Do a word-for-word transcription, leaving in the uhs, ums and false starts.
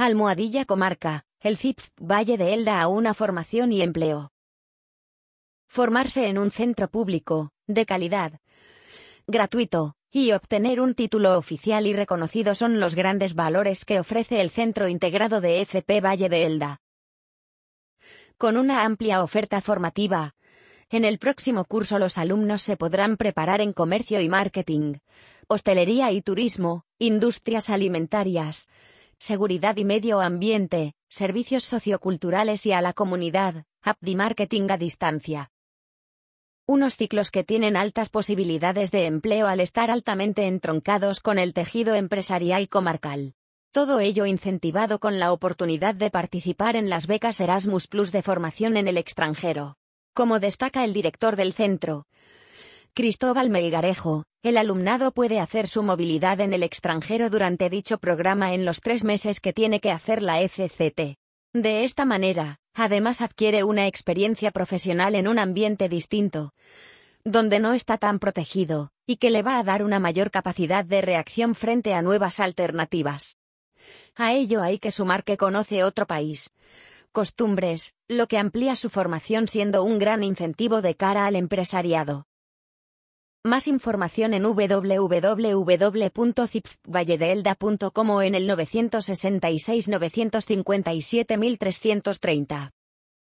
Almohadilla Comarca, el C I P Valle de Elda a una formación y empleo. Formarse en un centro público, de calidad, gratuito, y obtener un título oficial y reconocido son los grandes valores que ofrece el Centro Integrado de F P Valle de Elda. Con una amplia oferta formativa, en el próximo curso los alumnos se podrán preparar en comercio y marketing, hostelería y turismo, industrias alimentarias, seguridad y medio ambiente, servicios socioculturales y a la comunidad, app y marketing a distancia. Unos ciclos que tienen altas posibilidades de empleo al estar altamente entroncados con el tejido empresarial comarcal. Todo ello incentivado con la oportunidad de participar en las becas Erasmus Plus de formación en el extranjero. Como destaca el director del centro, Cristóbal Melgarejo, el alumnado puede hacer su movilidad en el extranjero durante dicho programa en los tres meses que tiene que hacer la F C T. De esta manera, además adquiere una experiencia profesional en un ambiente distinto, donde no está tan protegido, y que le va a dar una mayor capacidad de reacción frente a nuevas alternativas. A ello hay que sumar que conoce otro país, costumbres, lo que amplía su formación siendo un gran incentivo de cara al empresariado. Más información en w w w punto c i p valle de elda punto com o en el nueve seis seis nueve cinco siete trescientos treinta.